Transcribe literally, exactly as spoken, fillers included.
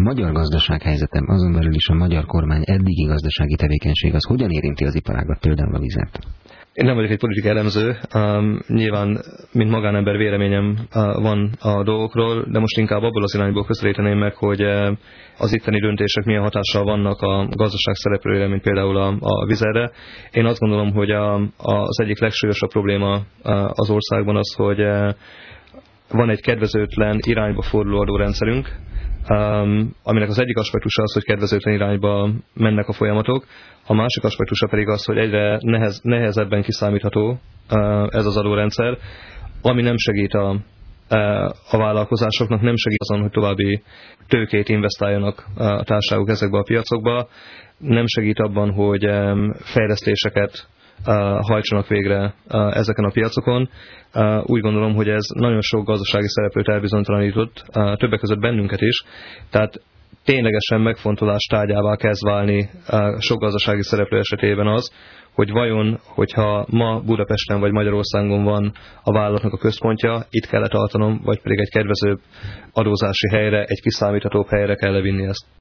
magyar gazdaság helyzete, azon belül is a magyar kormány eddigi gazdasági tevékenység, az hogyan érinti az iparágat, például a vizet? Én nem vagyok egy politikai elemző, um, nyilván, mint magánember véleményem uh, van a dolgokról, de most inkább abból az irányból közelíteném meg, hogy uh, az itteni döntések milyen hatással vannak a gazdaság szereplőire, mint például a, a vizerre. Én azt gondolom, hogy a, az egyik legsúlyosabb probléma uh, az országban az, hogy uh, van egy kedvezőtlen irányba forduló adórendszerünk, Um, aminek az egyik aspektusa az, hogy kedvezőtlen irányba mennek a folyamatok, a másik aspektusa pedig az, hogy egyre nehez, nehezebben kiszámítható uh, ez az adórendszer, ami nem segít a, uh, a vállalkozásoknak, nem segít azon, hogy további tőkét investáljanak a társaságok ezekbe a piacokba, nem segít abban, hogy um, fejlesztéseket Uh, hajtsanak végre uh, ezeken a piacokon. Uh, úgy gondolom, hogy ez nagyon sok gazdasági szereplőt elbizonytalanított, uh, többek között bennünket is. Tehát ténylegesen megfontolás tárgyává kezd válni uh, sok gazdasági szereplő esetében az, hogy vajon, hogyha ma Budapesten vagy Magyarországon van a vállalatnak a központja, itt kell tartanom, vagy pedig egy kedvezőbb adózási helyre, egy kiszámíthatóbb helyre kell levinni ezt.